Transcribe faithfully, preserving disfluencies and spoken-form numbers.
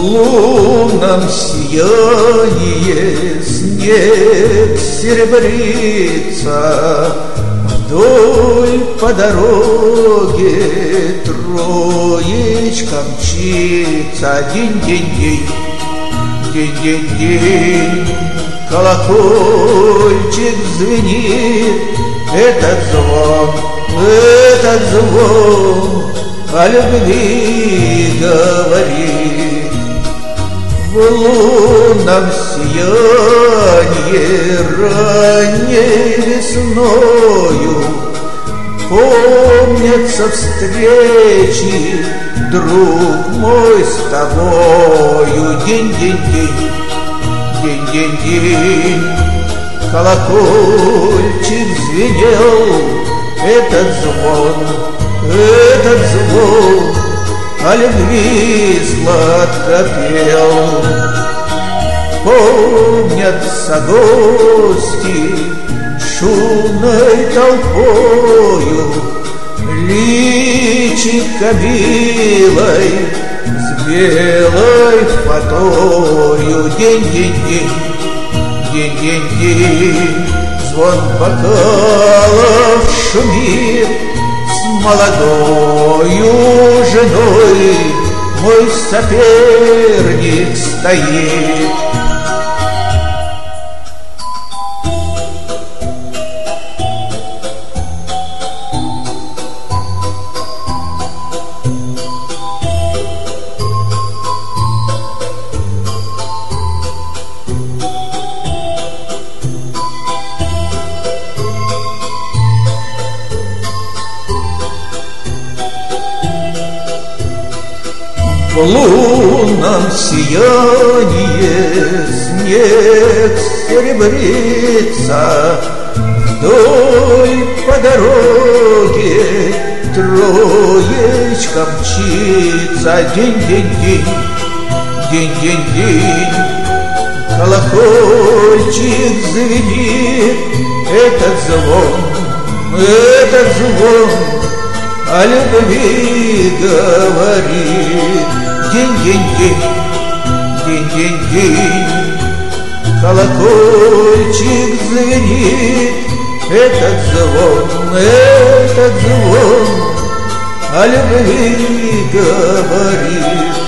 лунном сиянии снег серебрится, вдоль по дороге троечка мчится. Динь-динь-динь, динь-динь-динь, колокольчик звенит. Этот звон, этот звон о любви говорит. В лунном сиянии ранней весною помнятся встречи, друг мой, с тобою. Динь-динь-динь, динь-динь-динь, колокольчик звенел. Этот звон, этот звон о любви сладко пел. Помнятся гости шумной толпою, личико милой с белой фатою. Динь-динь-динь, динь-динь-динь, звон бокалов шумит. С молодою женой мой соперник стоит. В лунном сиянии снег серебрится, вдоль по дороге троечка мчится. Динь-динь-динь, динь-динь-динь, колокольчик звенит. Этот звон, этот звон о любви говорит. Динь-динь-динь, динь-динь-динь, колокольчик звенит. Этот звон, этот звон о любви говорит.